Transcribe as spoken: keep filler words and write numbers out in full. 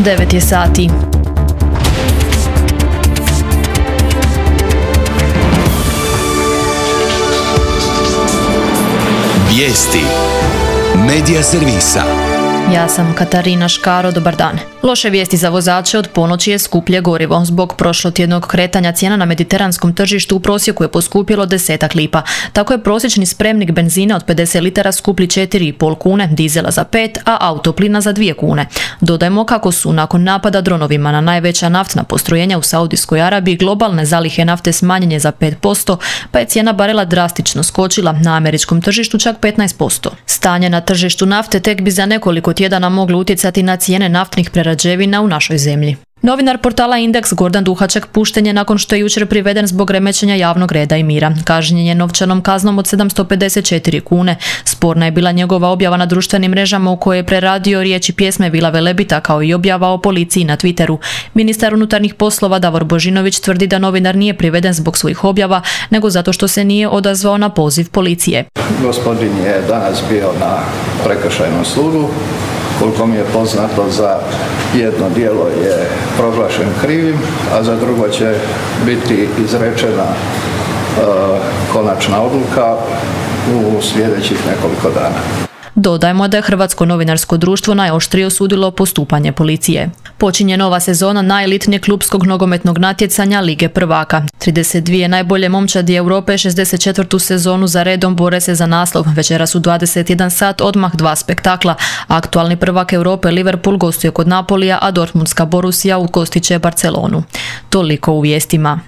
devet je sati. Vijesti Medija servisa. Ja sam Katarina Škaro, dobar dan. Loše vijesti za vozače, od ponoći je skuplje gorivo. Zbog prošlotjednog kretanja cijena na mediteranskom tržištu u prosjeku je poskupilo desetak lipa. Tako je prosječni spremnik benzina od pedeset litara skuplji četiri i pol kune, dizela za pet, a autoplina za dvije kune. Dodajmo kako su nakon napada dronovima na najveća naftna postrojenja u Saudijskoj Arabiji globalne zalihe nafte smanjenje za pet posto, pa je cijena barela drastično skočila, na američkom tržištu čak petnaest posto. Stanje na tržištu nafte tek bi za nekoliko tjedana moglo utjecati na cijene naftnih prerađevina u našoj zemlji. Novinar portala Indeks Gordan Duhaček pušten je nakon što je jučer priveden zbog remećenja javnog reda i mira. Kažnjen je novčanom kaznom od sedamsto pedeset četiri kune. Sporna je bila njegova objava na društvenim mrežama u kojoj je preradio riječi pjesme Vila Velebita, kao i objava o policiji na Twitteru. Ministar unutarnjih poslova Davor Božinović tvrdi da novinar nije priveden zbog svojih objava, nego zato što se nije odazvao na poziv policije. Gospodin je danas bio na prekršajnom sudu. Koliko mi je poznato, za jedno djelo je proglašen krivim, a za drugo će biti izrečena e, konačna odluka u sljedećih nekoliko dana. Dodajmo da je Hrvatsko novinarsko društvo najoštrije osudilo postupanje policije. Počinje nova sezona najelitnijeg klupskog nogometnog natjecanja Lige prvaka. trideset dvije najbolje momčadi Europe šezdeset četvrtu sezonu za redom bore se za naslov. Večeras u dvadeset jedan sat odmah dva spektakla. Aktualni prvak Europe Liverpool gostuje kod Napolija, a Dortmundska Borussia ugostit će Barcelonu. Toliko u vijestima.